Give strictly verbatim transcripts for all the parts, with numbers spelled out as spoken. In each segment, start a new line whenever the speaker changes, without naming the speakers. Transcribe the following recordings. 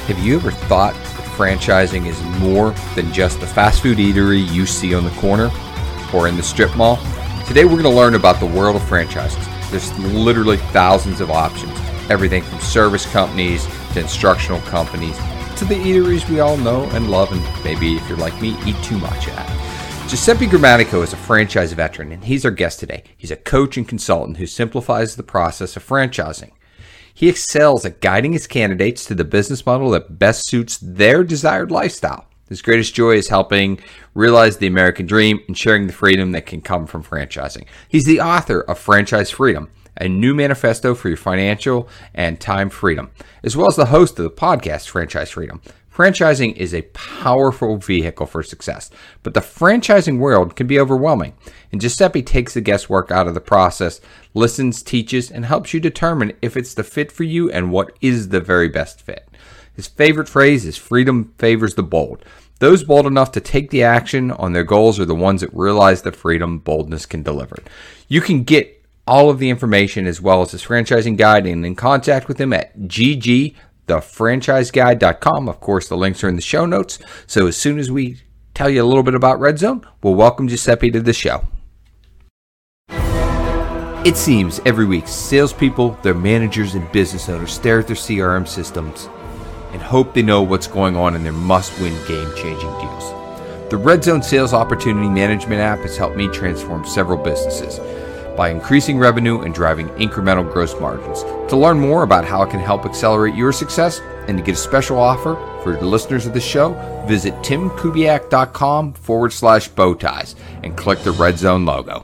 Have you ever thought that franchising is more than just the fast food eatery you see on the corner or in the strip mall? Today we're going to learn about the world of franchises. There's literally thousands of options, everything from service companies to instructional companies to the eateries we all know and love, and maybe if you're like me, eat too much at. Giuseppe Grammatico is a franchise veteran, and he's our guest today. He's a coach and consultant who simplifies the process of franchising. He excels at guiding his candidates to the business model that best suits their desired lifestyle. His greatest joy is helping realize the American dream and sharing the freedom that can come from franchising. He's the author of Franchise Freedom, a new manifesto for your financial and time freedom, as well as the host of the podcast Franchise Freedom. Franchising is a powerful vehicle for success, but the franchising world can be overwhelming, and Giuseppe takes the guesswork out of the process, listens, teaches, and helps you determine if it's the fit for you and what is the very best fit. His favorite phrase is freedom favors the bold. Those bold enough to take the action on their goals are the ones that realize the freedom boldness can deliver. You can get all of the information as well as his franchising guide and in contact with him at g g the franchise guide dot com. Of course, the links are in the show notes. So as soon as we tell you a little bit about Red Zone, we'll welcome Giuseppe to the show. It seems every week, salespeople, their managers, and business owners stare at their C R M systems and hope they know what's going on in their must-win game-changing deals. The Red Zone Sales Opportunity Management app has helped me transform several businesses by increasing revenue and driving incremental gross margins. To learn more about how it can help accelerate your success and to get a special offer for the listeners of the show, visit timkubiak.com forward slash bow ties and click the Red Zone logo.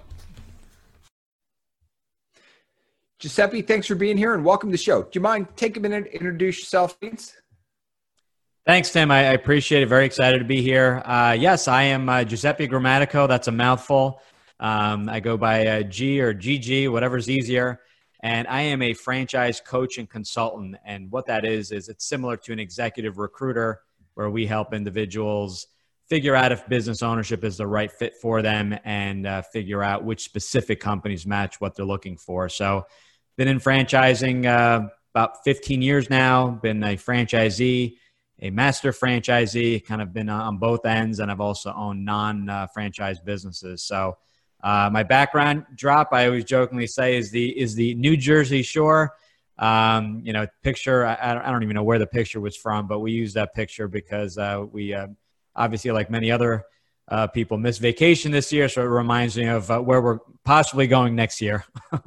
Giuseppe, thanks for being here and welcome to the show. Do you mind take a minute to introduce yourself, please?
Thanks, Tim. I, I appreciate it. Very excited to be here. Uh, yes, I am uh, Giuseppe Grammatico. That's a mouthful. Um, I go by uh, G or G G, whatever's easier. And I am a franchise coach and consultant. And what that is, is it's similar to an executive recruiter where we help individuals figure out if business ownership is the right fit for them and uh, figure out which specific companies match what they're looking for. So been in franchising uh, about fifteen years now, been a franchisee, a master franchisee, kind of been on both ends. And I've also owned non-franchise businesses. So Uh, my background drop, I always jokingly say, is the is the New Jersey Shore. Um, you know, picture. I, I don't even know where the picture was from, but we used that picture because uh, we uh, obviously, like many other uh, people, missed vacation this year. So it reminds me of uh, where we're possibly going next year.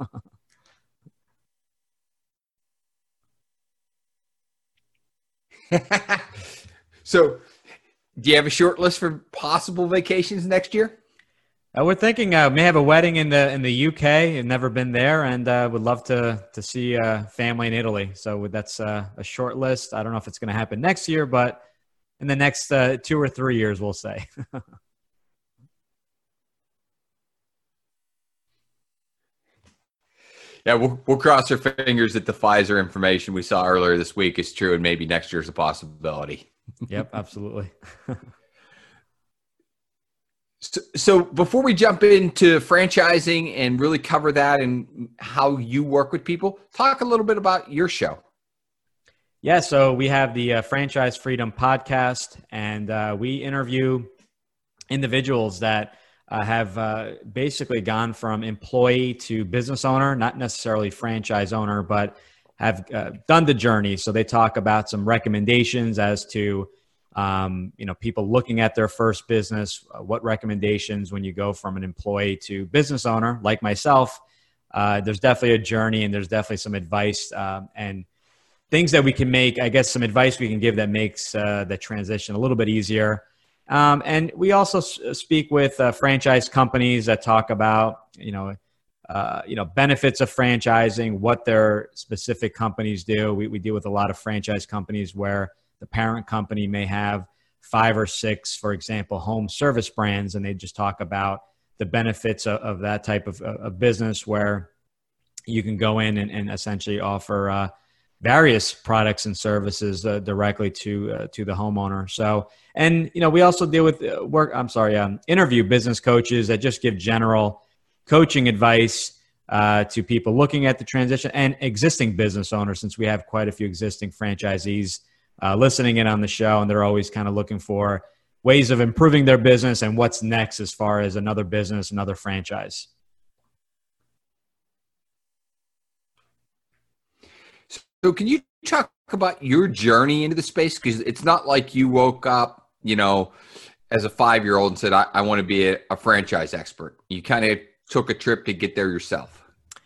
So, do you have a short list for possible vacations next year?
Uh, we're thinking uh, may have a wedding in the in the U K. I've never been there, and uh, would love to to see uh, family in Italy. So that's uh, a short list. I don't know if it's going to happen next year, but in the next uh, two or three years, we'll say.
Yeah, we'll, we'll cross our fingers that the Pfizer information we saw earlier this week is true, and maybe next year's a possibility.
Yep, absolutely.
So, so before we jump into franchising and really cover that and how you work with people, talk a little bit about your show.
Yeah, so we have the uh, Franchise Freedom podcast, and uh, we interview individuals that uh, have uh, basically gone from employee to business owner, not necessarily franchise owner, but have uh, done the journey. So they talk about some recommendations as to Um, you know, people looking at their first business, uh, what recommendations when you go from an employee to business owner, like myself. Uh, there's definitely a journey, and there's definitely some advice um, and things that we can make, I guess, some advice we can give that makes uh, the transition a little bit easier. Um, and we also s- speak with uh, franchise companies that talk about, you know, uh, you know, benefits of franchising, what their specific companies do. We, we deal with a lot of franchise companies where the parent company may have five or six, for example, home service brands, and they just talk about the benefits of, of that type of, of business where you can go in and, and essentially offer uh, various products and services uh, directly to uh, to the homeowner. So, and you know, we also deal with uh, work. I'm sorry, um, interview business coaches that just give general coaching advice uh, to people looking at the transition and existing business owners, since we have quite a few existing franchisees uh, listening in on the show, and they're always kind of looking for ways of improving their business and what's next as far as another business, another franchise.
So can you talk about your journey into the space? Because it's not like you woke up, you know, as a five-year-old and said, I, I want to be a, a franchise expert. You kind of took a trip to get there yourself.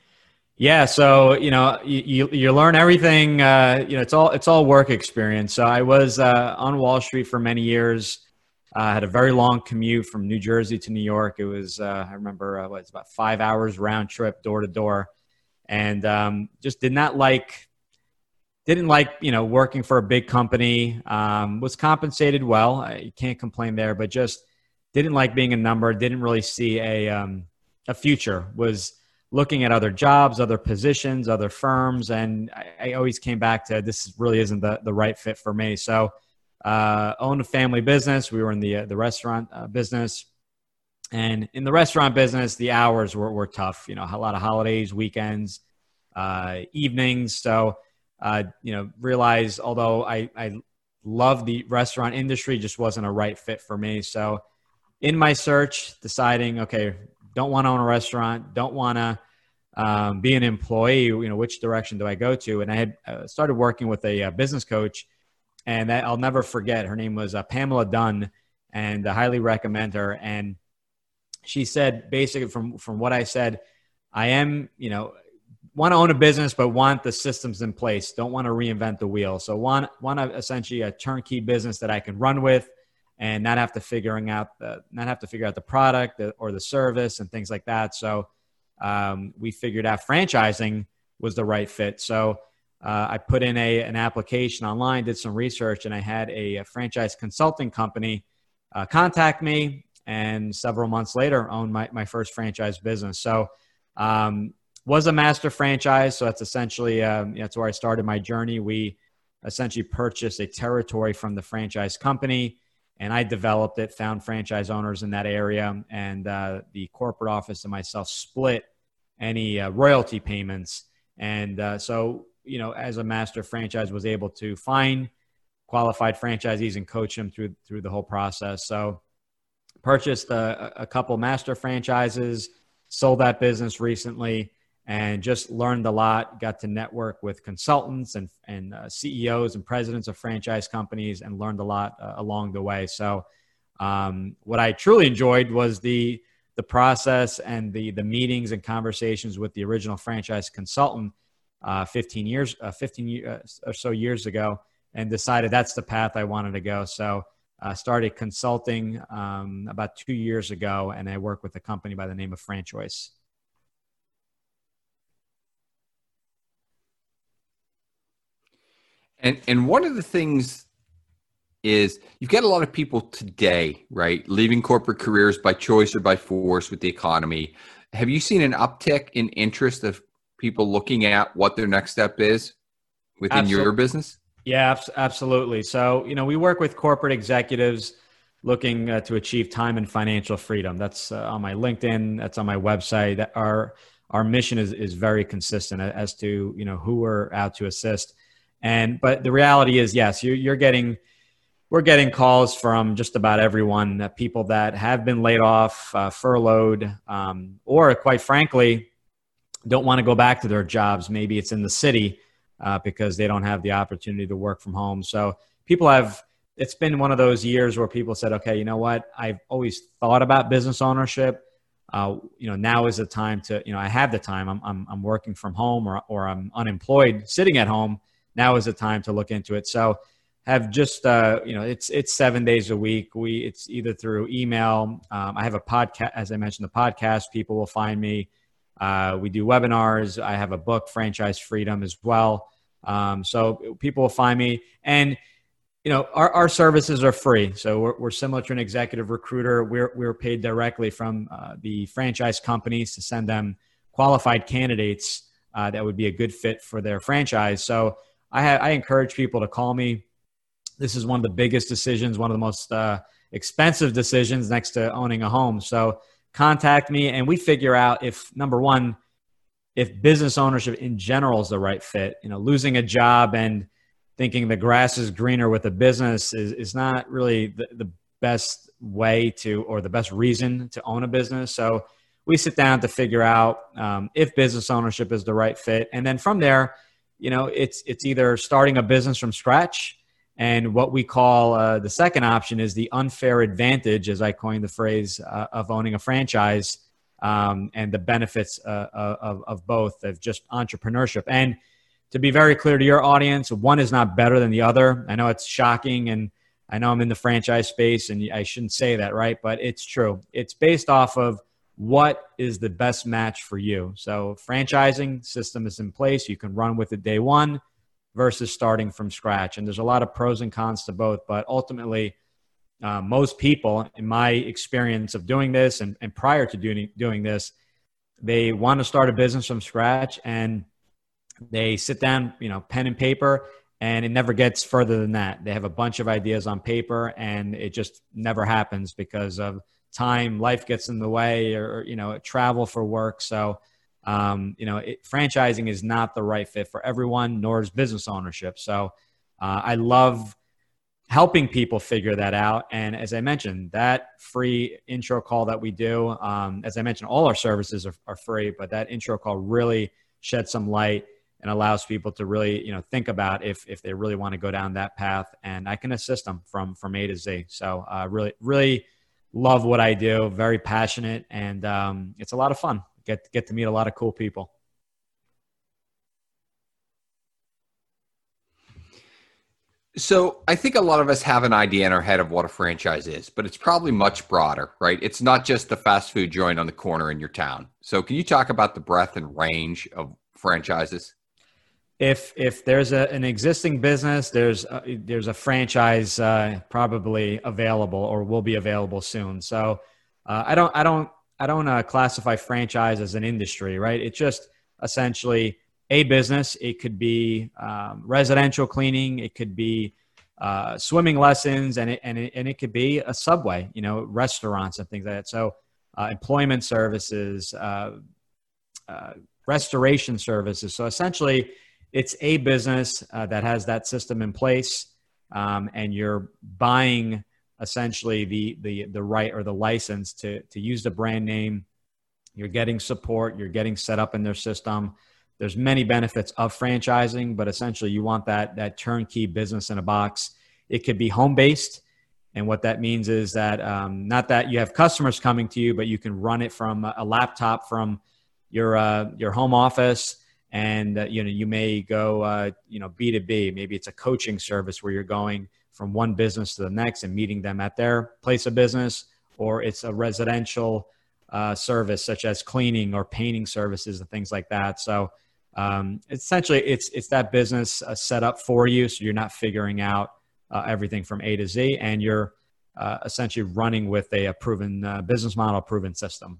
Yeah. So, you know, you, you, you learn everything, uh, you know, it's all, it's all work experience. So I was uh, on Wall Street for many years. I uh, had a very long commute from New Jersey to New York. It was, uh, I remember, uh, what, it's about five hours round trip, door to door. And um, just did not like, didn't like, you know, working for a big company. Um, was compensated well. I, you can't complain there, but just didn't like being a number. Didn't really see a, um, a future. Was looking at other jobs, other positions, other firms. And I, I always came back to this really isn't the, the right fit for me. So uh, owned a family business. We were in the, uh, the restaurant uh, business. And in the restaurant business, the hours were, were tough, you know, a lot of holidays, weekends, uh, evenings. So, uh, you know, realized although I, I love the restaurant industry, just wasn't a right fit for me. So in my search, deciding, okay, don't want to own a restaurant, don't want to um, be an employee, you know, which direction do I go to? And I had uh, started working with a, uh business coach, and that I'll never forget. Her name was uh, Pamela Dunn, and I highly recommend her. And she said, basically from, from what I said, I am, you know, want to own a business, but want the systems in place. Don't want to reinvent the wheel. So want, want to essentially a turnkey business that I can run with and not have to figuring out the, not have to figure out the product or the service and things like that. So um, we figured out franchising was the right fit. So uh, I put in a, an application online, did some research, and I had a, a franchise consulting company uh, contact me, and several months later owned my, my first franchise business. So um, was a master franchise. So that's essentially, um, that's where I started my journey. We essentially purchased a territory from the franchise company, and I developed it, found franchise owners in that area, and uh, the corporate office and myself split any uh, royalty payments. And uh, so, you know, as a master franchise, was able to find qualified franchisees and coach them through through the whole process. So purchased a, a couple master franchises, sold that business recently, and just learned a lot. Got to network with consultants and, and uh, C E Os and presidents of franchise companies, and learned a lot uh, along the way. So um, what I truly enjoyed was the the process and the the meetings and conversations with the original franchise consultant uh, fifteen years, uh, fifteen uh, or so years ago, and decided that's the path I wanted to go. So I uh, started consulting um, about two years ago, and I work with a company by the name of FranChoice.
And and one of the things is you've got a lot of people today, right, leaving corporate careers by choice or by force with the economy. Have you seen an uptick in interest of people looking at what their next step is within Absolutely. Your business?
Yeah, absolutely. So, you know, we work with corporate executives looking uh, to achieve time and financial freedom. That's uh, on my LinkedIn. That's on my website. That our our mission is is very consistent as to, you know, who we're out to assist. And but the reality is, yes, you're, you're getting we're getting calls from just about everyone. Uh, people that have been laid off, uh, furloughed, um, or quite frankly, don't want to go back to their jobs. Maybe it's in the city. Uh, because they don't have the opportunity to work from home. So people have, it's been one of those years where people said, okay, you know what? I've always thought about business ownership. Uh, you know, now is the time to, you know, I have the time. I'm, I'm, I'm working from home, or, or I'm unemployed sitting at home. Now is the time to look into it. So have just, uh, you know, it's, it's seven days a week. We, it's either through email. Um, I have a podcast, as I mentioned, the podcast, people will find me. Uh, we do webinars. I have a book, Franchise Freedom, as well. Um, so people will find me, and you know, our, our services are free. So we're, we're similar to an executive recruiter. We're we're paid directly from uh, the franchise companies to send them qualified candidates uh, that would be a good fit for their franchise. So I ha- I encourage people to call me. This is one of the biggest decisions, one of the most uh, expensive decisions next to owning a home. So contact me, and we figure out if, number one, if business ownership in general is the right fit. You know, losing a job and thinking the grass is greener with a business is, is not really the, the best way to, or the best reason to own a business. So we sit down to figure out um, if business ownership is the right fit. And then from there, you know, it's, it's either starting a business from scratch, and what we call uh, the second option is the unfair advantage, as I coined the phrase, uh, of owning a franchise, um, and the benefits uh, of, of both, of just entrepreneurship. And to be very clear to your audience, one is not better than the other. I know it's shocking, and I know I'm in the franchise space, and I shouldn't say that, right? But it's true. It's based off of what is the best match for you. So franchising system is in place. You can run with it day one versus starting from scratch. And there's a lot of pros and cons to both. But ultimately, uh, most people, in my experience of doing this and, and prior to doing, doing this, they want to start a business from scratch, and they sit down, you know, pen and paper, and it never gets further than that. They have a bunch of ideas on paper, and it just never happens because of time, life gets in the way, or, you know, travel for work. So, um, you know, it, franchising is not the right fit for everyone, nor is business ownership. So uh, I love helping people figure that out. And as I mentioned, that free intro call that we do, um, as I mentioned, all our services are, are free, but that intro call really sheds some light and allows people to really, you know, think about if, if they really want to go down that path, and I can assist them from, from A to Z. So uh, really, really love what I do. Very passionate, and um, it's a lot of fun. Get, get to meet a lot of cool people.
So I think a lot of us have an idea in our head of what a franchise is, but it's probably much broader, right? It's not just the fast food joint on the corner in your town. So can you talk about the breadth and range of franchises?
If if there's a, an existing business, there's a, there's a franchise uh, probably available or will be available soon. So uh, I don't I don't I don't uh, classify franchise as an industry, right? It's just essentially a business. It could be um, residential cleaning, it could be uh, swimming lessons, and it, and it and it could be a Subway, you know, restaurants and things like that. So uh, employment services, uh, uh, restoration services. So essentially, it's a business uh, that has that system in place, um, and you're buying essentially the the the right or the license to to use the brand name. You're getting support. You're getting set up in their system. There's many benefits of franchising, but essentially you want that that turnkey business in a box. It could be home based, and what that means is that um, not that you have customers coming to you, but you can run it from a laptop from your uh, your home office. And, uh, you know, you may go, uh, you know, B to B. Maybe it's a coaching service where you're going from one business to the next and meeting them at their place of business, or it's a residential uh, service such as cleaning or painting services and things like that. So um, essentially, it's it's that business uh, set up for you, so you're not figuring out uh, everything from A to Z, and you're uh, essentially running with a, a proven uh, business model, proven system.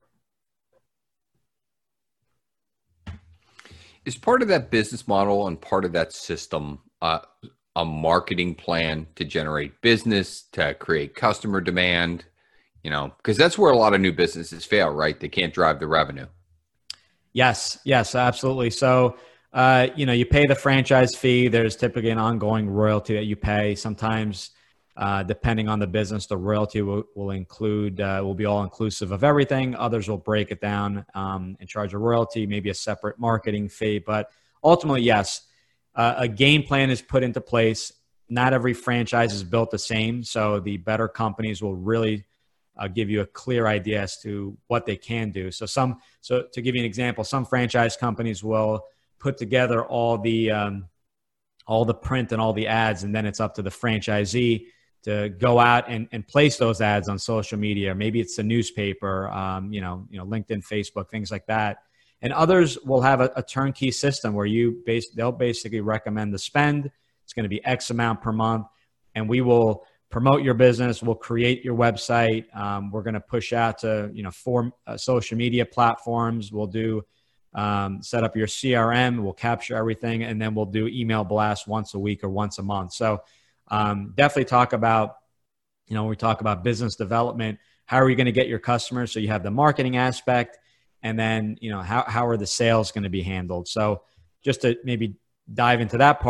Is part of that business model and part of that system uh, a marketing plan to generate business, to create customer demand? You know, because that's where a lot of new businesses fail, right? They can't drive the revenue.
Yes, yes, absolutely. So, uh, you know, you pay the franchise fee. There's typically an ongoing royalty that you pay. Sometimes, uh, depending on the business, the royalty will, will include, uh, will be all inclusive of everything. Others will break it down um, and charge a royalty, maybe a separate marketing fee. But ultimately, yes, uh, a game plan is put into place. Not every franchise is built the same. So the better companies will really uh, give you a clear idea as to what they can do. So some, so to give you an example, some franchise companies will put together all the, um, all the print and all the ads, and then it's up to the franchisee to go out and, and place those ads on social media. Maybe it's a newspaper, um, you know, you know, LinkedIn, Facebook, things like that. And others will have a, a turnkey system where you base, they'll basically recommend the spend. It's going to be X amount per month, and we will promote your business. We'll create your website. Um, we're going to push out to, you know, four uh, social media platforms. We'll do um, set up your C R M. We'll capture everything, and then we'll do email blasts once a week or once a month. So Um, definitely talk about, you know, when we talk about business development, how are you going to get your customers? So you have the marketing aspect, and then, you know, how, how are the sales going to be handled? So just to maybe dive into that part,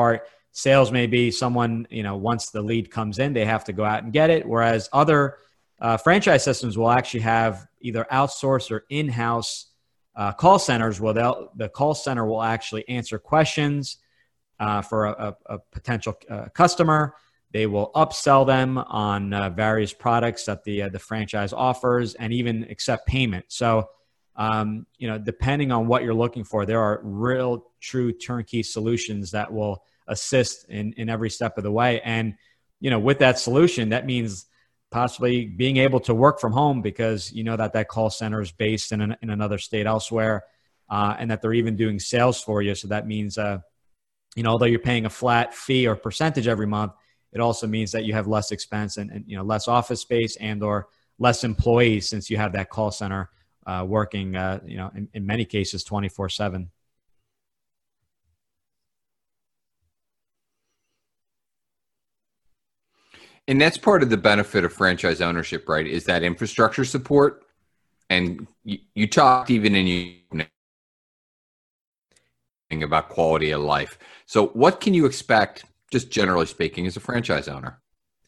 sales may be someone, you know, once the lead comes in, they have to go out and get it. Whereas other uh, franchise systems will actually have either outsourced or in-house uh, call centers where they'll, the call center will actually answer questions uh, for a, a, a potential uh, customer. They will upsell them on uh, various products that the uh, the franchise offers, and even accept payment. So, um, you know, depending on what you're looking for, there are real, true turnkey solutions that will assist in in every step of the way. And, you know, with that solution, that means possibly being able to work from home because you know that that call center is based in an, in another state elsewhere, uh, and that they're even doing sales for you. So that means, uh, you know, although you're paying a flat fee or percentage every month, it also means that you have less expense and, and you know less office space and or less employees since you have that call center uh, working uh, you know in, in many cases twenty-four seven.
And that's part of the benefit of franchise ownership, right? Is that infrastructure support. And you, you talked even in you about quality of life. So what can you expect, just generally speaking, as a franchise owner?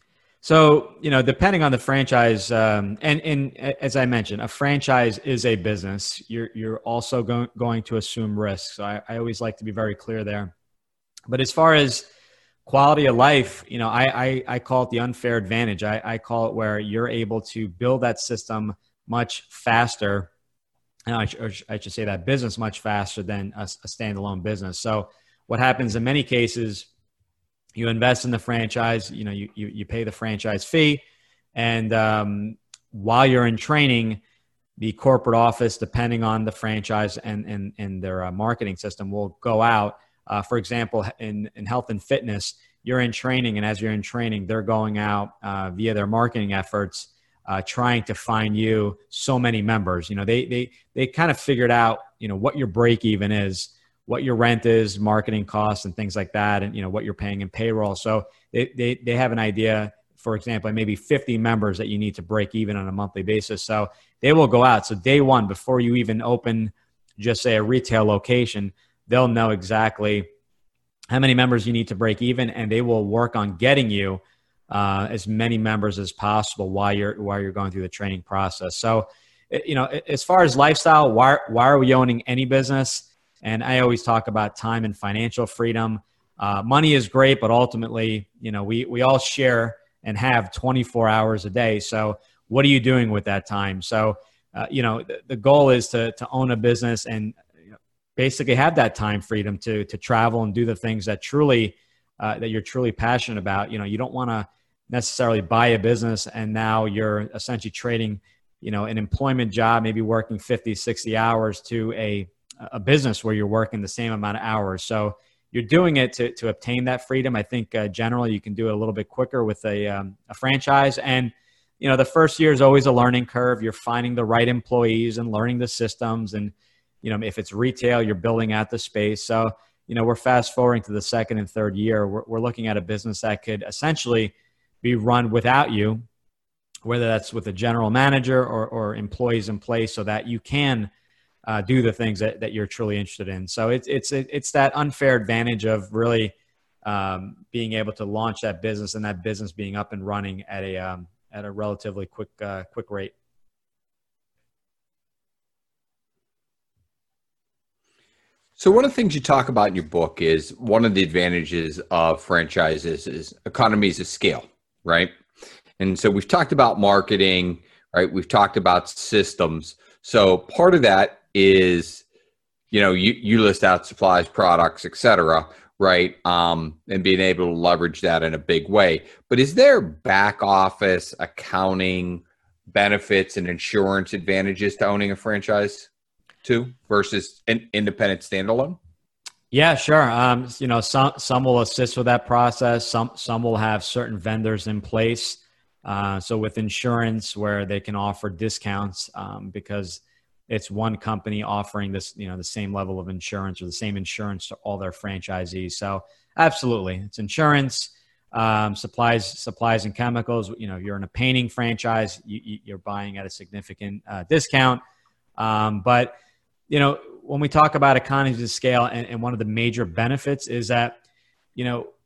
So, you know, depending on the franchise, um, and, and as I mentioned, a franchise is a business. You're, you're also go- going to assume risks. So I, I always like to be very clear there. But as far as quality of life, you know, I, I, I call it the unfair advantage. I, I call it where you're able to build that system much faster. And I, or I should say that business much faster than a, a standalone business. So what happens in many cases, you invest in the franchise, you know, you, you, you pay the franchise fee. And um, while you're in training, the corporate office, depending on the franchise and, and, and their uh, marketing system, will go out. Uh, for example, in, in health and fitness, you're in training. And as you're in training, they're going out uh, via their marketing efforts, uh, trying to find you so many members. You know, they, they, they kind of figured out, you know, what your break even is, what your rent is, marketing costs and things like that, and you know what you're paying in payroll. So they they they have an idea, for example, maybe fifty members that you need to break even on a monthly basis. So they will go out. So day one, before you even open, just say a retail location, they'll know exactly how many members you need to break even, and they will work on getting you uh, as many members as possible while you're while you're going through the training process. So, you know, as far as lifestyle, why why are we owning any business? And I always talk about time and financial freedom. Uh, money is great, but ultimately, you know, we we all share and have twenty-four hours a day. So what are you doing with that time? So, uh, you know, the, the goal is to to own a business and you know, basically have that time freedom to to travel and do the things that truly uh, that you're truly passionate about. You know, you don't want to necessarily buy a business and now you're essentially trading, you know, an employment job, maybe working fifty, sixty hours to a a business where you're working the same amount of hours. So you're doing it to, to obtain that freedom. I think uh, generally you can do it a little bit quicker with a, um, a franchise. And, you know, the first year is always a learning curve. You're finding the right employees and learning the systems. And, you know, if it's retail, you're building out the space. So, you know, we're fast forwarding to the second and third year. We're, we're looking at a business that could essentially be run without you, whether that's with a general manager or, or employees in place so that you can Uh, do the things that, that you're truly interested in. So it's it's it's that unfair advantage of really um, being able to launch that business and that business being up and running at a um, at a relatively quick uh, quick rate.
So one of the things you talk about in your book is one of the advantages of franchises is economies of scale, right? And so we've talked about marketing, right? We've talked about systems. So part of that is, you know, you, you list out supplies, products, et cetera, right? Um, and being able to leverage that in a big way. But is there back office, accounting, benefits, and insurance advantages to owning a franchise too versus an independent standalone?
Yeah, sure. Um, you know, some some will assist with that process. Some some will have certain vendors in place. Uh, so with insurance, where they can offer discounts um, because it's one company offering this, you know, the same level of insurance or the same insurance to all their franchisees. So absolutely, it's insurance, um, supplies, supplies and chemicals. You know, you're in a painting franchise, you, you're buying at a significant uh, discount. Um, but you know, when we talk about economies of scale, and, and one of the major benefits is that, you know,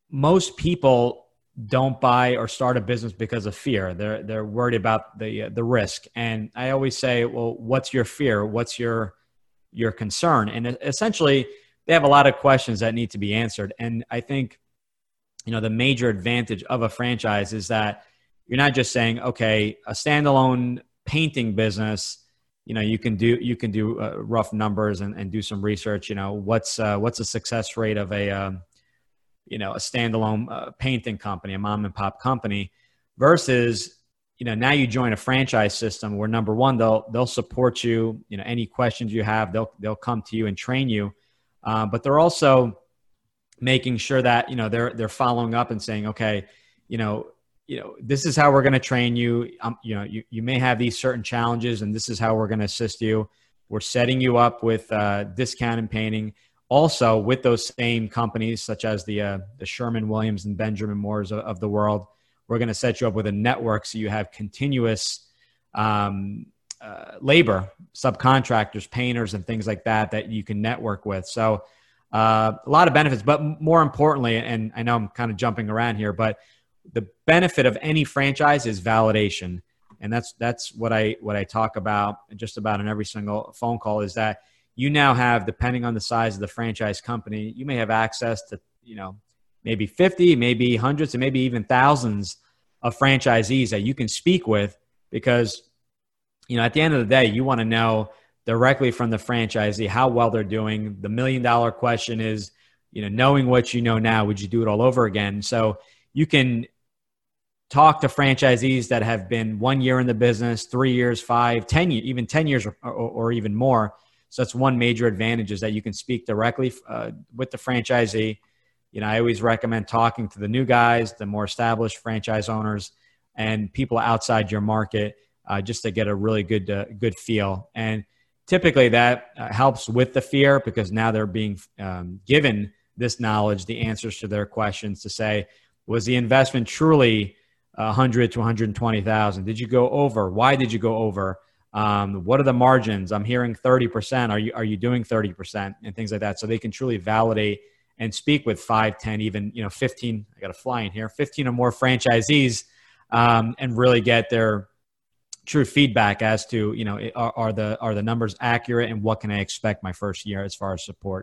most people don't buy or start a business because of fear. They're they're worried about the uh, the risk. And I always say, well, what's your fear? What's your your concern? And essentially, they have a lot of questions that need to be answered. And I think, you know, the major advantage of a franchise is that you're not just saying, okay, a standalone painting business, you know, you can do you can do uh, rough numbers and, and do some research. You know, what's uh, what's the success rate of a um, you know, a standalone uh, painting company, a mom and pop company, versus, you know, now you join a franchise system where, number one, they'll, they'll support you, you know, any questions you have, they'll, they'll come to you and train you. Uh, but they're also making sure that, you know, they're, they're following up and saying, okay, you know, you know, this is how we're going to train you. Um, you know, you, you may have these certain challenges and this is how we're going to assist you. We're setting you up with uh discount in painting. Also, with those same companies, such as the uh, the Sherman-Williams and Benjamin Moores of, of the world, we're going to set you up with a network so you have continuous um, uh, labor, subcontractors, painters, and things like that that you can network with. So uh, a lot of benefits, but more importantly, and I know I'm kind of jumping around here, but the benefit of any franchise is validation, and that's that's what I what I talk about just about in every single phone call, is that you now have, depending on the size of the franchise company, you may have access to, you know, maybe fifty, maybe hundreds, and maybe even thousands of franchisees that you can speak with, because, you know, at the end of the day, you want to know directly from the franchisee how well they're doing. The million dollar question is, you know, knowing what you know now, would you do it all over again? So you can talk to franchisees that have been one year in the business, three years, five, ten, even ten years or, or, or even more. So that's one major advantage, is that you can speak directly uh, with the franchisee. You know, I always recommend talking to the new guys, the more established franchise owners, and people outside your market, uh, just to get a really good, uh, good feel. And typically that uh, helps with the fear, because now they're being um, given this knowledge, the answers to their questions, to say, was the investment truly one hundred to one hundred twenty thousand? Did you go over? Why did you go over? Um, what are the margins? I'm hearing thirty percent. Are you, are you doing thirty percent, and things like that? So they can truly validate and speak with five, ten, even, you know, fifteen, I got a fly in here, fifteen or more franchisees, um, and really get their true feedback as to, you know, are, are the, are the numbers accurate, and what can I expect my first year as far as support?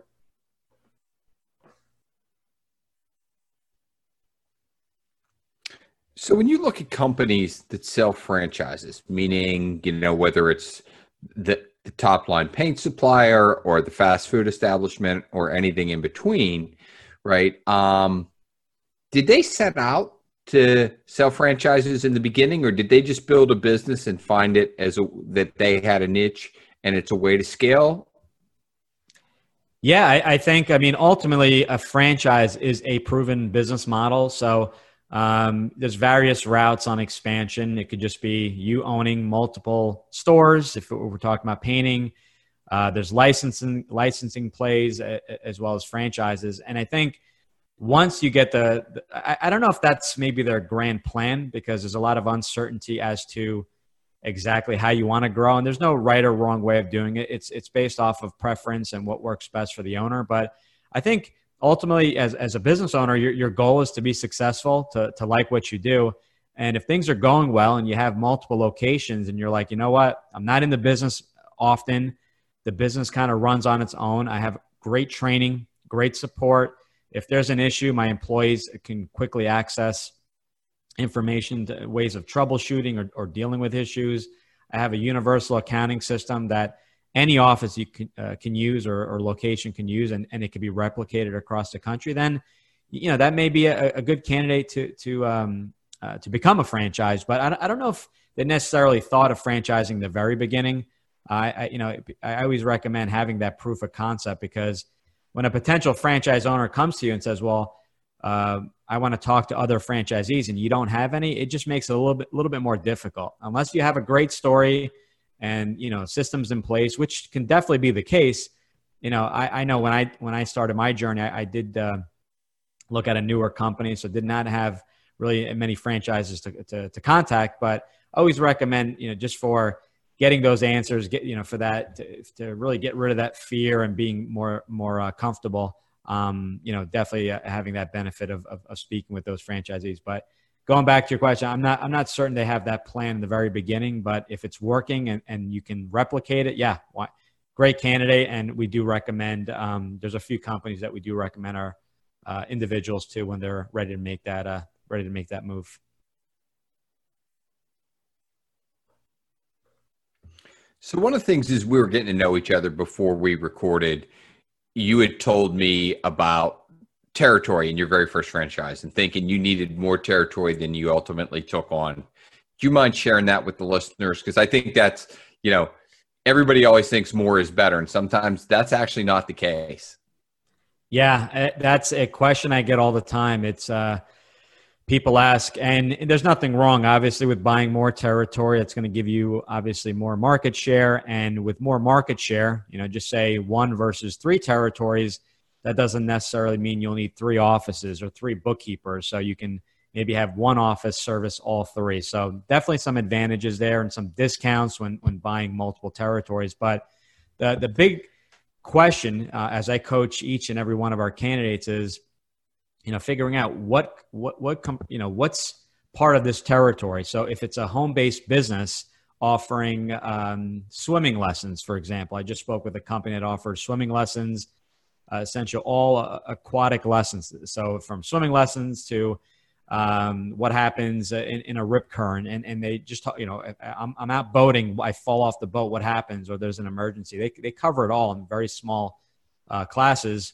So when you look at companies that sell franchises, meaning, you know, whether it's the, the top line paint supplier or the fast food establishment or anything in between, right? Um, did they set out to sell franchises in the beginning, or did they just build a business and find it as a, that they had a niche and it's a way to scale?
Yeah, I, I think, I mean, ultimately a franchise is a proven business model. So Um, there's various routes on expansion. It could just be you owning multiple stores. If we're talking about painting, uh, there's licensing, licensing plays as well as franchises. And I think once you get the, the I, I don't know if that's maybe their grand plan, because there's a lot of uncertainty as to exactly how you want to grow. And there's no right or wrong way of doing it. It's, it's based off of preference and what works best for the owner. But I think ultimately, as, as a business owner, your, your goal is to be successful, to, to like what you do. And if things are going well and you have multiple locations and you're like, you know what, I'm not in the business often, the business kind of runs on its own. I have great training, great support. If there's an issue, my employees can quickly access information, to ways of troubleshooting or, or dealing with issues. I have a universal accounting system that any office you can, uh, can use or, or location can use, and, and it can be replicated across the country, then, you know, that may be a, a good candidate to, to, um, uh, to become a franchise. But I, I don't know if they necessarily thought of franchising the very beginning. I, I, you know, I always recommend having that proof of concept, because when a potential franchise owner comes to you and says, well, uh, I want to talk to other franchisees, and you don't have any, it just makes it a little bit, little bit more difficult. Unless you have a great story and, you know, systems in place, which can definitely be the case. You know, I, I know when I, when I started my journey, I, I did uh, look at a newer company, so did not have really many franchises to, to, to contact, but I always recommend, you know, just for getting those answers, get, you know, for that, to, to really get rid of that fear and being more, more uh, comfortable. um, you know, definitely uh, having that benefit of, of, of speaking with those franchisees. But going back to your question, I'm not I'm not certain they have that plan in the very beginning, but if it's working and, and you can replicate it, yeah, why, great candidate. And we do recommend, um, there's a few companies that we do recommend our uh, individuals to when they're ready to make that uh, ready to make that move.
So one of the things is we were getting to know each other before we recorded. You had told me about territory in your very first franchise and thinking you needed more territory than you ultimately took on. Do you mind sharing that with the listeners? Because I think that's, you know, everybody always thinks more is better, and sometimes that's actually not the case.
Yeah, that's a question I get all the time. It's uh, people ask, and there's nothing wrong, obviously, with buying more territory. It's going to give you, obviously, more market share. And with more market share, you know, just say one versus three territories, that doesn't necessarily mean you'll need three offices or three bookkeepers. So you can maybe have one office service all three. So definitely some advantages there and some discounts when, when buying multiple territories. But the, the big question, uh, as I coach each and every one of our candidates, is, you know, figuring out what, what, what, com- you know, what's part of this territory. So if it's a home-based business offering um, swimming lessons, for example, I just spoke with a company that offers swimming lessons, uh, essentially all uh, aquatic lessons. So from swimming lessons to um, what happens in, in a rip current. And, and they just, talk, you know, I'm, I'm out boating, I fall off the boat, what happens, or there's an emergency. They, they cover it all in very small uh, classes.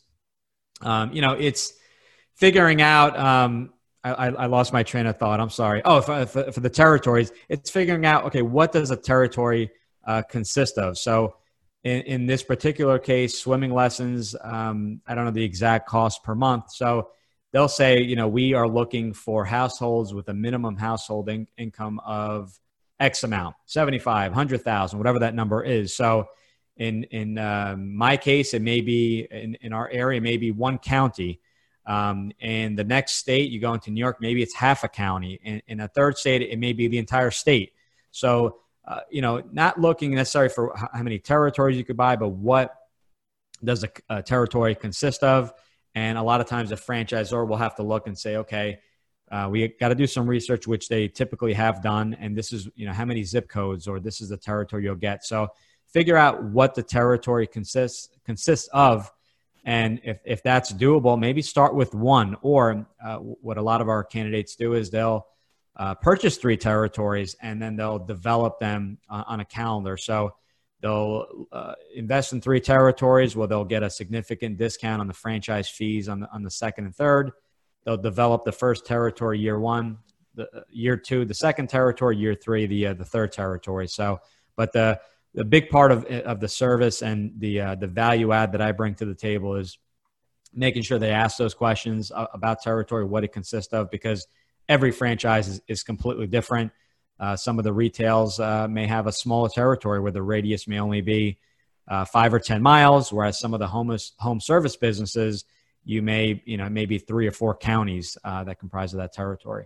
Um, you know, it's, Figuring out, um, I, I lost my train of thought. I'm sorry. Oh, for, for, for the territories, it's figuring out, okay, what does a territory uh, consist of? So in, in this particular case, swimming lessons, um, I don't know the exact cost per month. So they'll say, you know, we are looking for households with a minimum household in, income of X amount, seventy-five, one hundred thousand, whatever that number is. So in, in uh, my case, it may be, in, in our area, maybe one county. Um, and the next state, you go into New York, maybe it's half a county. In, in a third state, it may be the entire state. So, uh, you know, not looking necessarily for how many territories you could buy, but what does a, a territory consist of? And a lot of times a franchisor will have to look and say, okay, uh, we got to do some research, which they typically have done. And this is, you know, how many zip codes, or this is the territory you'll get. So figure out what the territory consists consists of. And if, if that's doable, maybe start with one. Or uh, what a lot of our candidates do is they'll uh, purchase three territories and then they'll develop them uh, on a calendar. So they'll uh, invest in three territories where they'll get a significant discount on the franchise fees on the, on the second and third. They'll develop the first territory year one, the uh, year two, the second territory, year three, the uh, the third territory. So, but the The big part of of the service and the uh, the value add that I bring to the table is making sure they ask those questions about territory, what it consists of, because every franchise is, is completely different. Uh, some of the retails uh, may have a smaller territory where the radius may only be uh, five or ten miles, whereas some of the home home service businesses, you may you know maybe three or four counties uh, that comprise of that territory.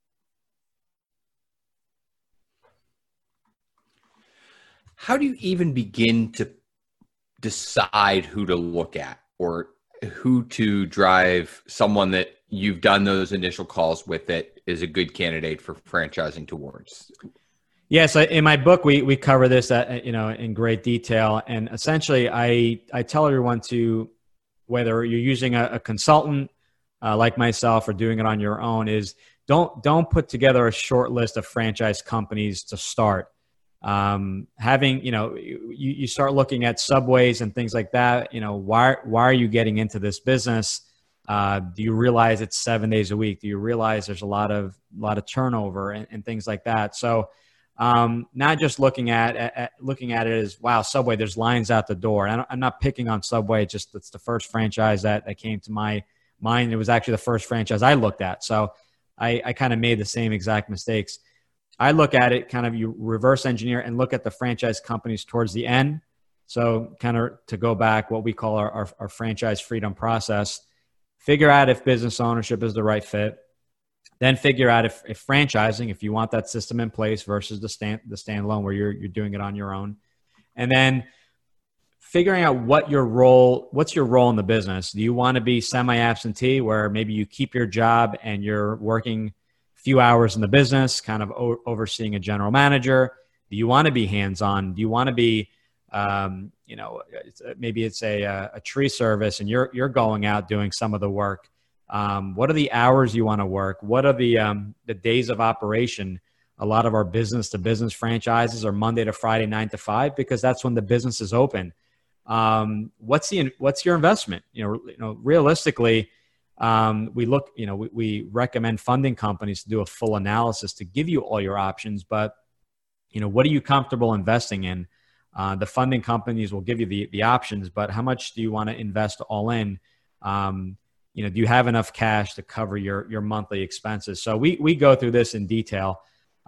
How do you even begin to decide who to look at or who to drive someone that you've done those initial calls with that is a good candidate for franchising towards?
Yes, in my book, we we cover this at, you know in great detail. And essentially, I, I tell everyone to, whether you're using a, a consultant uh, like myself or doing it on your own, is don't don't put together a short list of franchise companies to start. Um, having, you know, you, you start looking at Subways and things like that, you know, why, why are you getting into this business? Uh, do you realize it's seven days a week? Do you realize there's a lot of, a lot of turnover and, and things like that? So, um, not just looking at, at, looking at it as, wow, Subway, there's lines out the door. And I'm not picking on Subway. It's just, it's the first franchise that, that came to my mind. It was actually the first franchise I looked at. So I, I kind of made the same exact mistakes. I look at it kind of, you reverse engineer and look at the franchise companies towards the end. So kind of to go back, what we call our, our, our franchise freedom process, figure out if business ownership is the right fit, then figure out if, if franchising, if you want that system in place versus the stand, the standalone where you're, you're doing it on your own. And then figuring out what your role, what's your role in the business. Do you want to be semi-absentee where maybe you keep your job and you're working a few hours in the business, kind of o- overseeing a general manager? Do you want to be hands-on? Do you want to be, um, you know, it's, maybe it's a, a tree service and you're, you're going out doing some of the work. Um, what are the hours you want to work? What are the, um, the days of operation? A lot of our business to business franchises are Monday to Friday, nine to five, because that's when the business is open. Um, what's the, what's your investment? You know, you know, realistically, um, we look, you know, we, we recommend funding companies to do a full analysis to give you all your options, but, you know, what are you comfortable investing in? Uh, the funding companies will give you the, the options, but how much do you want to invest all in? Um, you know, do you have enough cash to cover your, your monthly expenses? So we, we go through this in detail.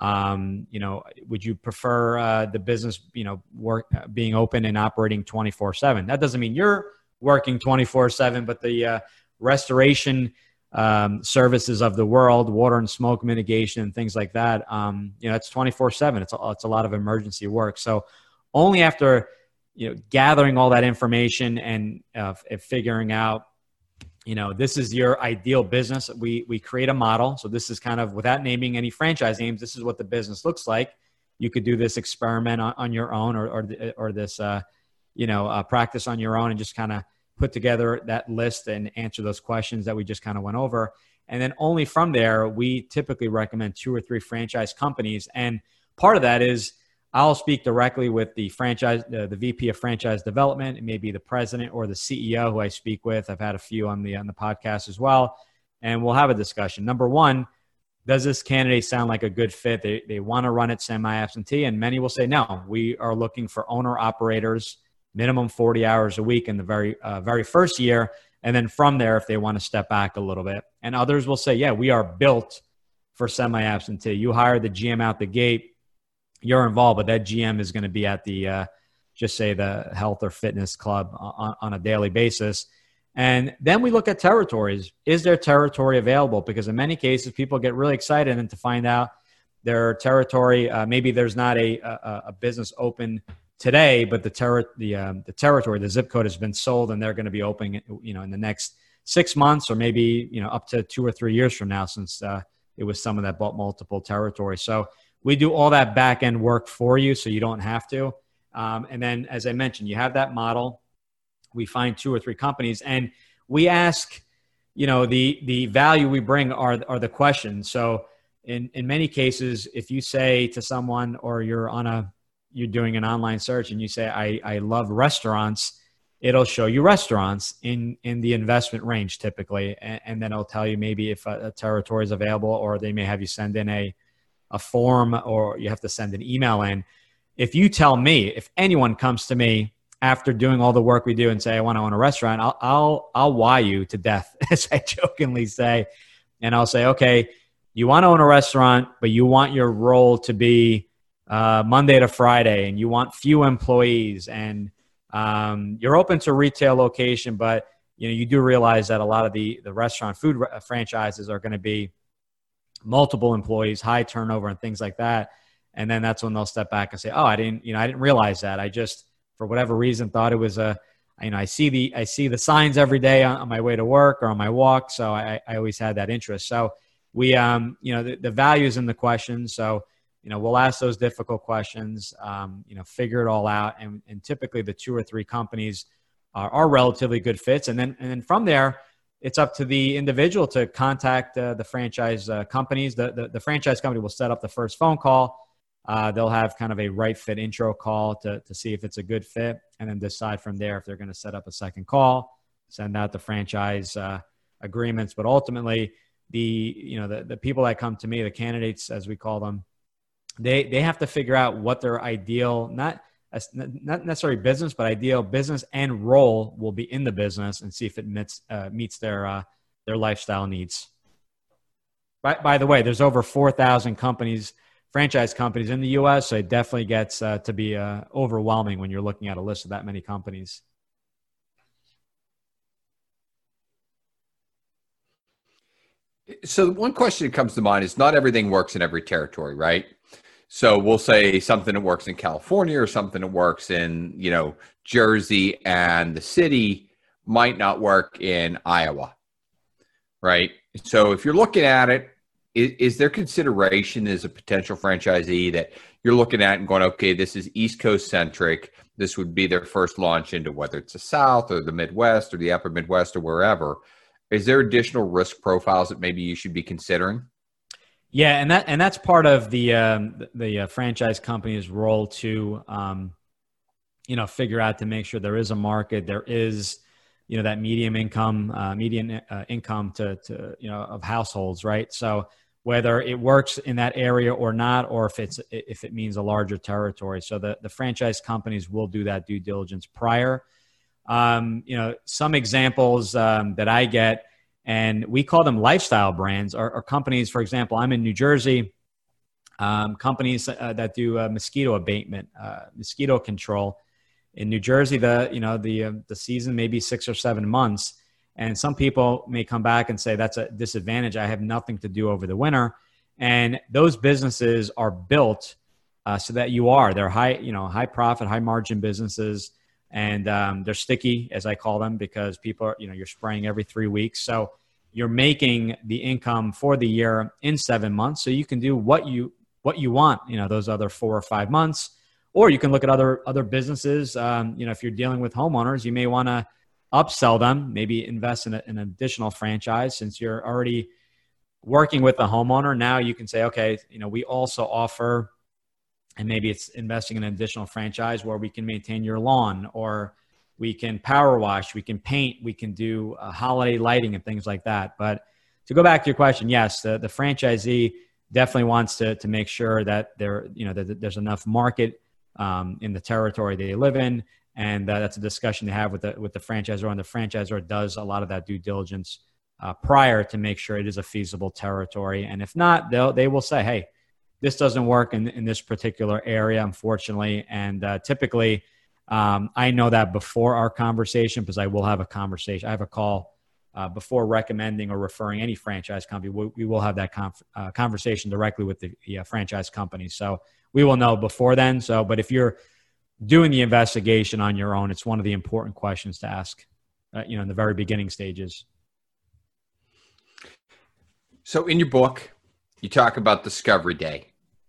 Um, you know, would you prefer uh, the business, you know, work uh, being open and operating twenty-four seven? That doesn't mean you're working twenty-four seven, but the uh, restoration um, services of the world, water and smoke mitigation and things like that, um, you know, it's twenty-four seven. It's a, it's a lot of emergency work. So only after, you know, gathering all that information and uh, figuring out, you know, this is your ideal business. We we create a model. So this is kind of, without naming any franchise names, this is what the business looks like. You could do this experiment on, on your own, or or, or this, uh, you know, uh, practice on your own, and just kind of put together that list and answer those questions that we just kind of went over. And then only from there, we typically recommend two or three franchise companies. And part of that is, I'll speak directly with the franchise, the, the V P of franchise development. It may be the president or the C E O who I speak with. I've had a few on the on the podcast as well, and we'll have a discussion. Number one, does this candidate sound like a good fit? They they want to run it semi-absentee, and many will say no. We are looking for owner operators, minimum forty hours a week in the very uh, very first year, and then from there, if they want to step back a little bit. And others will say, yeah, we are built for semi-absentee. You hire the G M out the gate, you're involved, but that G M is going to be at the, uh, just say the health or fitness club on, on a daily basis. And then we look at territories. Is there territory available? Because in many cases, people get really excited and to find out their territory, uh, maybe there's not a, a, a business open today, but the, ter- the, um, the territory, the zip code has been sold and they're going to be opening, you know, in the next six months or maybe, you know, up to two or three years from now, since uh, it was someone that bought multiple territories. So we do all that back end work for you, so you don't have to. Um, and then, as I mentioned, you have that model. We find two or three companies, and we ask, you know, the the value we bring are are the questions. So, in in many cases, if you say to someone, or you're on a you're doing an online search, and you say, I I love restaurants, it'll show you restaurants in in the investment range typically, and, and then it'll tell you maybe if a, a territory is available, or they may have you send in a a form, or you have to send an email in. If you tell me, if anyone comes to me after doing all the work we do and say, I want to own a restaurant, I'll, I'll, I'll why you to death, as I jokingly say. And I'll say, okay, you want to own a restaurant, but you want your role to be uh, Monday to Friday, and you want few employees, and um, you're open to retail location, but you know, you do realize that a lot of the, the restaurant food re- franchises are going to be multiple employees, high turnover and things like that. And then that's when they'll step back and say, oh, I didn't, you know, I didn't realize that. I just, for whatever reason, thought it was a, you know, I see the, I see the signs every day on, on my way to work or on my walk. So I, I always had that interest. So we, um, you know, the, the values in the questions. So, you know, we'll ask those difficult questions, um, you know, figure it all out. And, and typically the two or three companies are, are relatively good fits. And then, and then from there, it's up to the individual to contact uh, the franchise uh, companies. The, the, the franchise company will set up the first phone call. Uh, they'll have kind of a right fit intro call to, to see if it's a good fit, and then decide from there if they're going to set up a second call, send out the franchise uh, agreements. But ultimately, the you know the, the people that come to me, the candidates as we call them, they they have to figure out what their ideal, not not necessarily business, but ideal business and role will be in the business, and see if it meets uh, meets their uh, their lifestyle needs. By, by the way, there's over four thousand companies, franchise companies in the U S, so it definitely gets uh, to be uh, overwhelming when you're looking at a list of that many companies.
So one question that comes to mind is, not everything works in every territory, right? So we'll say something that works in California or something that works in, you know, Jersey and the city might not work in Iowa, right? So if you're looking at it, is, is there consideration as a potential franchisee that you're looking at and going, okay, this is East Coast centric. This would be their first launch into whether it's the South or the Midwest or the Upper Midwest or wherever. Is there additional risk profiles that maybe you should be considering?
Yeah, and that and that's part of the um, the, the uh, franchise company's role to, um, you know, figure out to make sure there is a market, there is, you know, that medium income, uh, median uh, income to to you know of households, right? So whether it works in that area or not, or if it's if it means a larger territory, so the the franchise companies will do that due diligence prior. Um, you know, some examples um, that I get. And we call them lifestyle brands or, or companies. For example, I'm in New Jersey, um, companies uh, that do uh, mosquito abatement, uh, mosquito control. In New Jersey, the you know the uh, the season may be six or seven months, and some people may come back and say that's a disadvantage. I have nothing to do over the winter, and those businesses are built uh, so that you are they're high you know high profit, high margin businesses. And um, they're sticky, as I call them, because people are, you know, you're spraying every three weeks. So you're making the income for the year in seven months. So you can do what you what you want, you know, those other four or five months. Or you can look at other other businesses. Um, you know, if you're dealing with homeowners, you may want to upsell them, maybe invest in a, an additional franchise. Since you're already working with the homeowner, now you can say, okay, you know, we also offer. And maybe it's investing in an additional franchise where we can maintain your lawn, or we can power wash, we can paint, we can do uh, holiday lighting and things like that. But to go back to your question, yes, the, the franchisee definitely wants to to make sure that there, you know, that there's enough market um, in the territory they live in, and uh, that's a discussion to have with the with the franchisor. And the franchisor does a lot of that due diligence uh, prior to make sure it is a feasible territory. And if not, they'll they will say, hey, this doesn't work in, in this particular area, unfortunately. And uh, typically, um, I know that before our conversation, because I will have a conversation. I have a call uh, before recommending or referring any franchise company. We, we will have that conf- uh, conversation directly with the, the uh, franchise company. So we will know before then. So, but if you're doing the investigation on your own, it's one of the important questions to ask, uh, you know, in the very beginning stages.
So in your book, you talk about Discovery Day.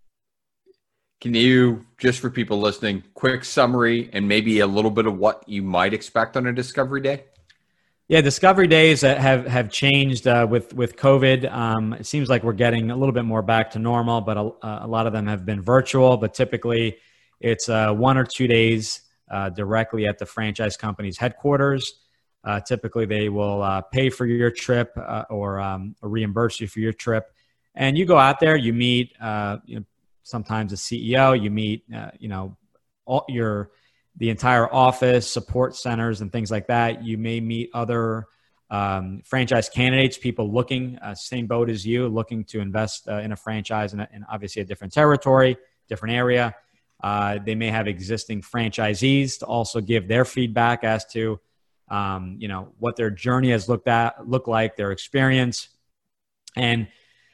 Can you, just for people listening, quick summary and maybe a little bit of what you might expect on a Discovery Day?
Yeah, Discovery Days have have changed uh, with with COVID. Um, it seems like we're getting a little bit more back to normal, but a, a lot of them have been virtual. But typically, it's uh, one or two days uh, directly at the franchise company's headquarters. Uh, typically, they will uh, pay for your trip uh, or um, reimburse you for your trip, and you go out there. You meet, uh, you know, sometimes a C E O. You meet, uh, you know, all your the entire office, support centers, and things like that. You may meet other um, franchise candidates, people looking, uh, same boat as you, looking to invest uh, in a franchise in, a, in obviously a different territory, different area. Uh, they may have existing franchisees to also give their feedback as to, um, you know, what their journey has looked at, looked like, their experience. And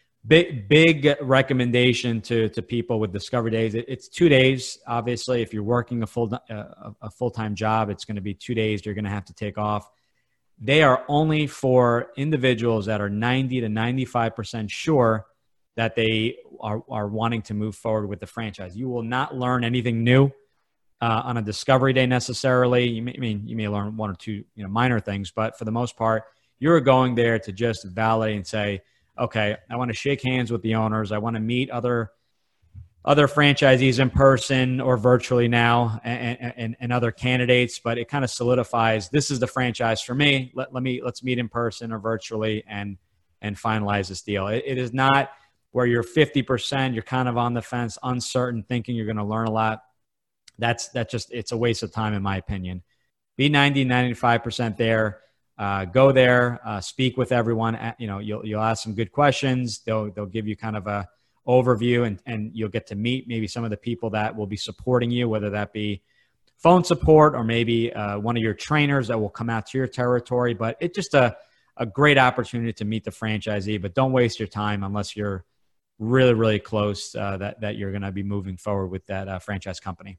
Big big recommendation to to people with Discovery Days. It, it's two days. Obviously, if you're working a full uh, a full time job, it's going to be two days. You're going to have to take off. They are only for individuals that are ninety to ninety-five percent sure that they are are wanting to move forward with the franchise. You will not learn anything new uh, on a Discovery Day necessarily. You may I mean you may learn one or two you know minor things, but for the most part, you're going there to just validate and say, okay, I want to shake hands with the owners. I want to meet other other franchisees in person or virtually now, and, and, and other candidates. But it kind of solidifies this is the franchise for me. Let, let me let's meet in person or virtually and and finalize this deal. It, it is not where you're fifty percent. You're kind of on the fence, uncertain, thinking you're going to learn a lot. That's that just it's a waste of time in my opinion. Be ninety, ninety-five percent there. Uh, go there, uh, speak with everyone. You know, you'll you'll ask some good questions. They'll they'll give you kind of a overview, and and you'll get to meet maybe some of the people that will be supporting you, whether that be phone support or maybe uh, one of your trainers that will come out to your territory. But it's just a a great opportunity to meet the franchisee. But don't waste your time unless you're really, really close uh, that, that you're going to be moving forward with that uh, franchise company.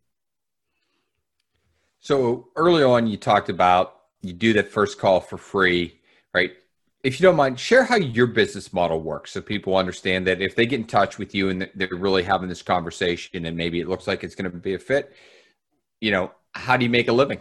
So early on, you talked about you do that first call for free, right? If you don't mind, share how your business model works so people understand that if they get in touch with you and they're really having this conversation and maybe it looks like it's going to be a fit, you know, how do you make a living?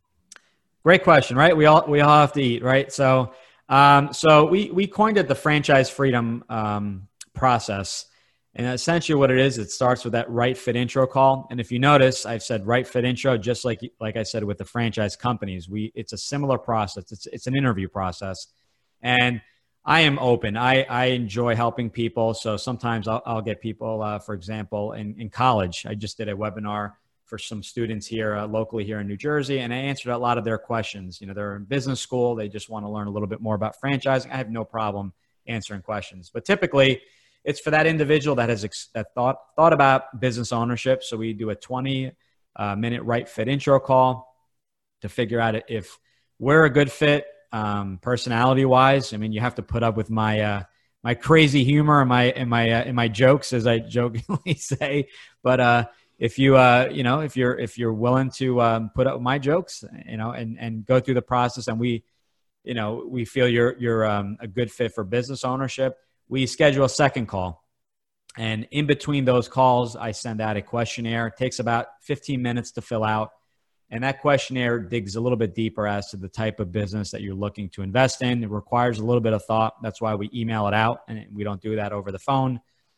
Great question, right? We all we all have to eat, right? So, um, so we we coined it the franchise freedom um, process, and essentially what it is, it starts with that right fit intro call. And if you notice, I've said right fit intro, just like like I said with the franchise companies. We it's a similar process. It's it's an interview process, and I am open. I I enjoy helping people. So sometimes I'll I'll get people, uh, for example, in in college. I just did a webinar for some students here uh, locally here in New Jersey. And I answered a lot of their questions. You know, they're in business school. They just want to learn a little bit more about franchising. I have no problem answering questions, but typically it's for that individual that has ex- that thought, thought about business ownership. So we do a twenty uh, minute right fit intro call to figure out if we're a good fit um, personality wise. I mean, you have to put up with my, uh, my crazy humor and my, and my, uh, and my jokes, as I jokingly say, but, uh, If you, uh, you know, if you're, if you're willing to um, put up my jokes, you know, and, and go through the process, and we, you know, we feel you're, you're um, a good fit for business ownership, we schedule a second call. And in between those calls, I send out a questionnaire. It takes about fifteen minutes to fill out. And that questionnaire digs a little bit deeper as to the type of business that you're looking to invest in. It requires a little bit of thought. That's why we email it out, and we don't do that over the phone.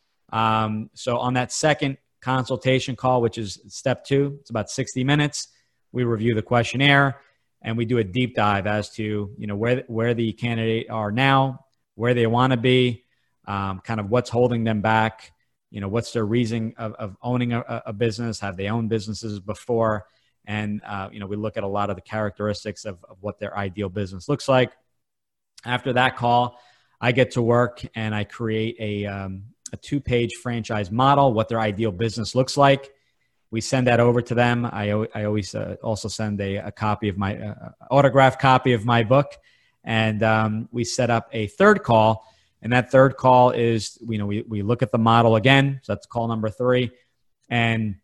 Um, so on that second consultation call, which is step two, it's about sixty minutes. We review the questionnaire and we do a deep dive as to, you know, where, where the candidate are now, where they want to be, um, kind of what's holding them back, you know, what's their reason of, of owning a, a business, have they owned businesses before? And, uh, you know, we look at a lot of the characteristics of, of what their ideal business looks like. After that call, I get to work and I create a, um, a two-page franchise model, what their ideal business looks like. We send that over to them. I, I always uh, also send a, a copy of my uh, autographed copy of my book. And um, we set up a third call. And that third call is, you know, we, we look at the model again. So that's call number three. And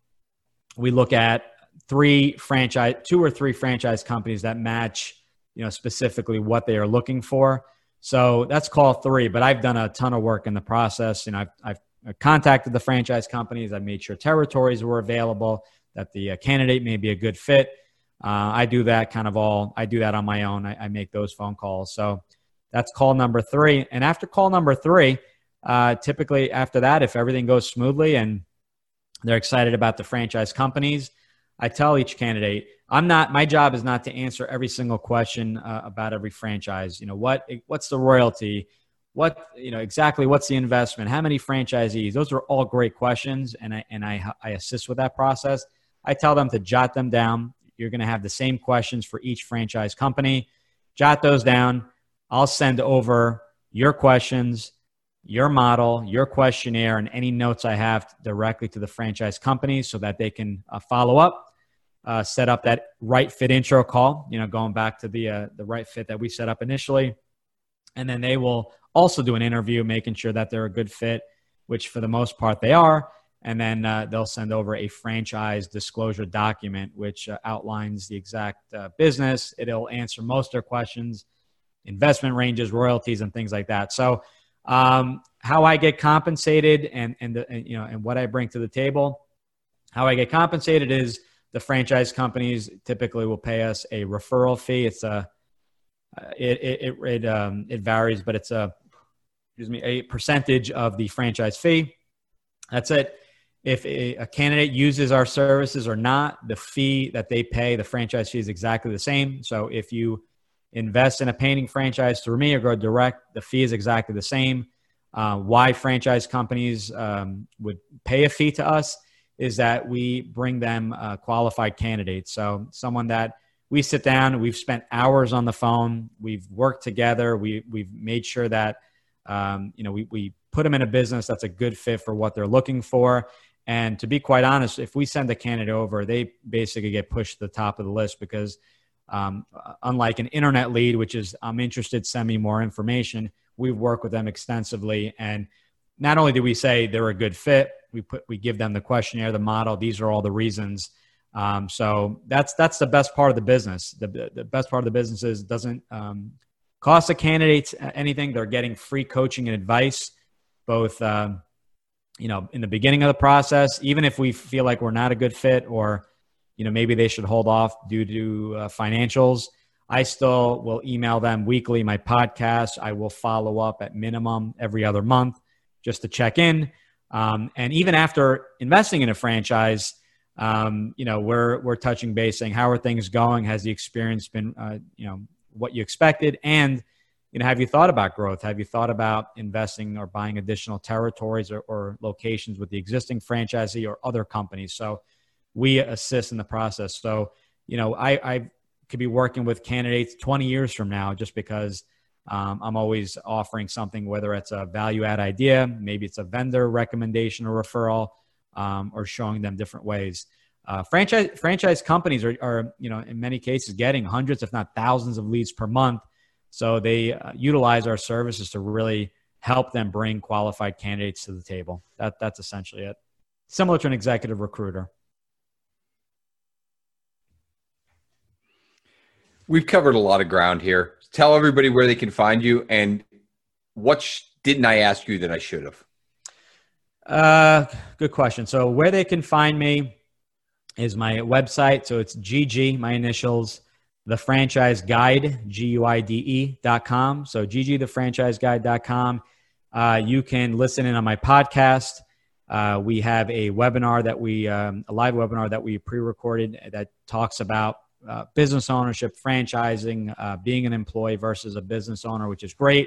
we look at three franchise, two or three franchise companies that match, you know, specifically what they are looking for. So that's call three, but I've done a ton of work in the process. And I've, I've contacted the franchise companies. I've made sure territories were available, that the uh, candidate may be a good fit. Uh, I do that kind of all, I do that on my own. I, I make those phone calls. So that's call number three. And after call number three, uh, typically after that, if everything goes smoothly and they're excited about the franchise companies, I tell each candidate, I'm not, my job is not to answer every single question uh, about every franchise. You know, what, what's the royalty? What, you know, exactly what's the investment? How many franchisees? Those are all great questions. And I, and I, I assist with that process. I tell them to jot them down. You're going to have the same questions for each franchise company. Jot those down. I'll send over your questions, your model, your questionnaire, and any notes I have directly to the franchise companies so that they can uh, follow up. Uh, set up that right fit intro call, you know, going back to the uh, the right fit that we set up initially. And then they will also do an interview, making sure that they're a good fit, which for the most part they are. And then uh, they'll send over a franchise disclosure document, which uh, outlines the exact uh, business. It'll answer most of their questions, investment ranges, royalties, and things like that. So um, how I get compensated and, and, the, and, you know, and what I bring to the table, how I get compensated is the franchise companies typically will pay us a referral fee. It's a, it, it, it, it, um, it varies, but it's a, excuse me, a percentage of the franchise fee. That's it. If a, a candidate uses our services or not, the fee that they pay, the franchise fee is exactly the same. So if you invest in a painting franchise through me or go direct, the fee is exactly the same. Uh, why franchise companies um, would pay a fee to us is that we bring them uh, qualified candidates. So someone that we sit down, we've spent hours on the phone, we've worked together, we, we've made sure that, um, you know, we, we put them in a business that's a good fit for what they're looking for. And to be quite honest, if we send a candidate over, they basically get pushed to the top of the list because um, unlike an internet lead, which is I'm interested, send me more information, we've worked with them extensively. And not only do we say they're a good fit, we put we give them the questionnaire, the model. These are all the reasons. Um, so that's that's the best part of the business. The, the best part of the business is it doesn't um, cost the candidates anything. They're getting free coaching and advice, both um, you know, in the beginning of the process, even if we feel like we're not a good fit, or you know, maybe they should hold off due to uh, financials. I still will email them weekly, my podcast. I will follow up at minimum every other month just to check in. Um, and even after investing in a franchise, um, you know, we're, we're touching base saying, how are things going? Has the experience been, uh, you know, what you expected? And, you know, have you thought about growth? Have you thought about investing or buying additional territories or, or locations with the existing franchisee or other companies? So we assist in the process. So, you know, I, I could be working with candidates twenty years from now just because um, I'm always offering something, whether it's a value add idea, maybe it's a vendor recommendation or referral, um, or showing them different ways. Uh, franchise franchise companies are, are, you know, in many cases getting hundreds, if not thousands of leads per month. So they uh, utilize our services to really help them bring qualified candidates to the table. That That's essentially it. Similar to an executive recruiter.
We've covered a lot of ground here. Tell everybody where they can find you, and what sh- didn't I ask you that I should have?
Uh, good question. So where they can find me is my website. So it's G G, my initials, the franchise guide, G U I D E dot com. So G G, the franchise guide dot com. Uh, you can listen in on my podcast. Uh, we have a webinar that we, um, a live webinar that we pre-recorded that talks about Uh, business ownership, franchising, uh, being an employee versus a business owner, which is great.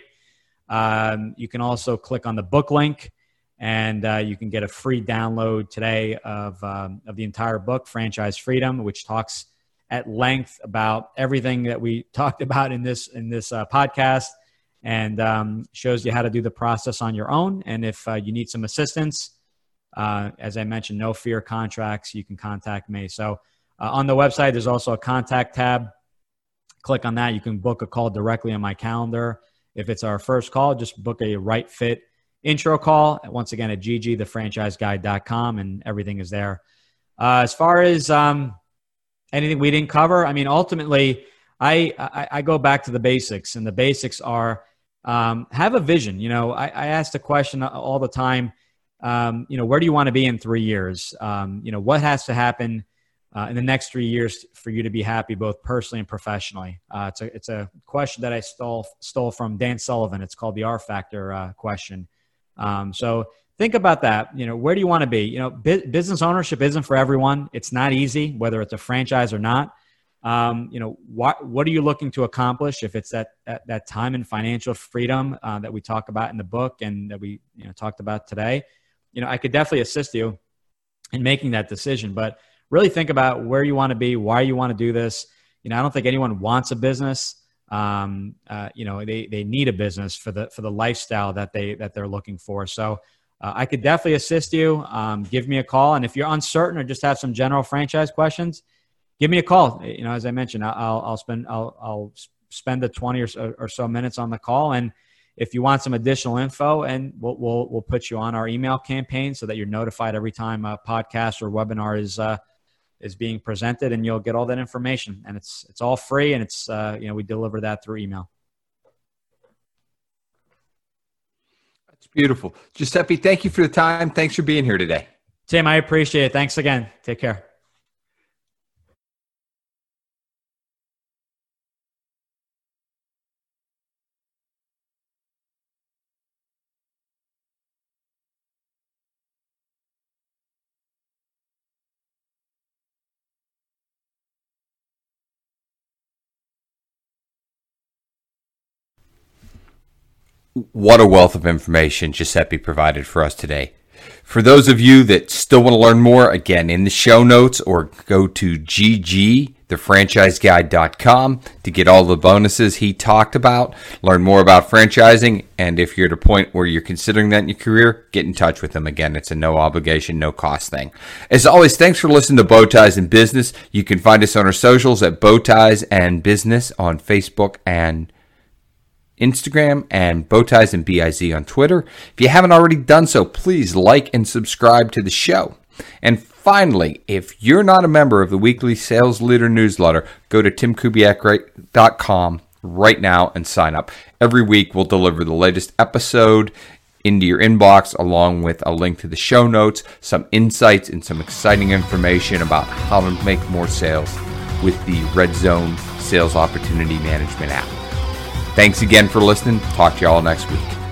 Um, you can also click on the book link, and uh, you can get a free download today of um, of the entire book, Franchise Freedom, which talks at length about everything that we talked about in this in this uh, podcast, and um, shows you how to do the process on your own. And if uh, you need some assistance, uh, as I mentioned, no fear contracts, you can contact me. So. Uh, on the website, there's also a contact tab. Click on that. You can book a call directly on my calendar. If it's our first call, just book a right fit intro call. Once again, at G G the franchise guide dot com, and everything is there. Uh, as far as um, anything we didn't cover, I mean, ultimately, I, I, I go back to the basics, and the basics are um, have a vision. You know, I, I ask the question all the time, um, you know, where do you want to be in three years? Um, you know, what has to happen Uh, in the next three years for you to be happy, both personally and professionally? Uh, it's a it's a question that I stole stole from Dan Sullivan. It's called the R Factor uh, question. Um, so think about that. You know, where do you want to be? You know, bu- business ownership isn't for everyone. It's not easy, whether it's a franchise or not. Um, you know, what what are you looking to accomplish? If it's that that, that time and financial freedom uh, that we talk about in the book and that we you know talked about today, you know, I could definitely assist you in making that decision, but really think about where you want to be, why you want to do this. You know, I don't think anyone wants a business. Um, uh, you know, they they need a business for the for the lifestyle that they that they're looking for. So uh, I could definitely assist you. Um, give me a call, and if you're uncertain or just have some general franchise questions, give me a call. You know, as I mentioned, I'll I'll spend I'll I'll spend the twenty or so, or so minutes on the call, and if you want some additional info, and we'll we'll we'll put you on our email campaign so that you're notified every time a podcast or webinar is. Uh, is being presented, and you'll get all that information, and it's, it's all free. And it's, uh, you know, we deliver that through email.
That's beautiful. Giuseppe, thank you for the time. Thanks for being here today.
Tim, I appreciate it. Thanks again. Take care.
What a wealth of information Giuseppe provided for us today. For those of you that still want to learn more, again, in the show notes, or go to G G the franchise guide dot com to get all the bonuses he talked about, learn more about franchising, and if you're at a point where you're considering that in your career, get in touch with him. Again, it's a no obligation, no cost thing. As always, thanks for listening to Bow Ties and Business. You can find us on our socials at Bow Ties and Business on Facebook and Instagram, and Bowties and B I Z on Twitter. If you haven't already done so, please like and subscribe to the show. And finally, if you're not a member of the weekly Sales Leader newsletter, go to tim kubiak dot com right now and sign up. Every week we'll deliver the latest episode into your inbox along with a link to the show notes, some insights, and some exciting information about how to make more sales with the Red Zone Sales Opportunity Management app. Thanks again for listening. Talk to you all next week.